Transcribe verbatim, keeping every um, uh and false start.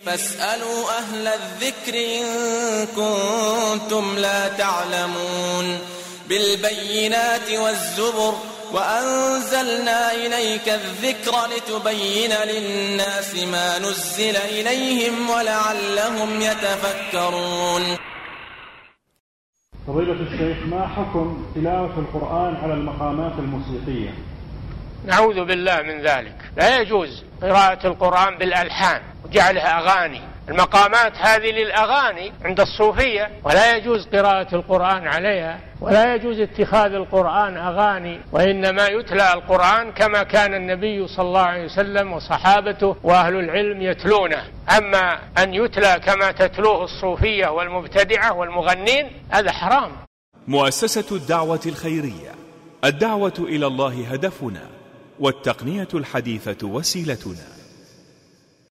فاسألوا أهل الذكر إن كنتم لا تعلمون بالبينات والزبر وأنزلنا إليك الذكر لتبين للناس ما نزل إليهم ولعلهم يتفكرون. فضيلة الشيخ، ما حكم تلاوة القرآن على المقامات الموسيقية؟ نعوذ بالله من ذلك، لا يجوز قراءة القرآن بالألحان وجعلها أغاني. المقامات هذه للأغاني عند الصوفية، ولا يجوز قراءة القرآن عليها، ولا يجوز اتخاذ القرآن أغاني، وإنما يتلى القرآن كما كان النبي صلى الله عليه وسلم وصحابته وأهل العلم يتلونه. أما أن يتلى كما تتلوه الصوفية والمبتدعة والمغنين هذا حرام. مؤسسة الدعوة الخيرية، الدعوة إلى الله هدفنا، والتقنية الحديثة وسيلتنا.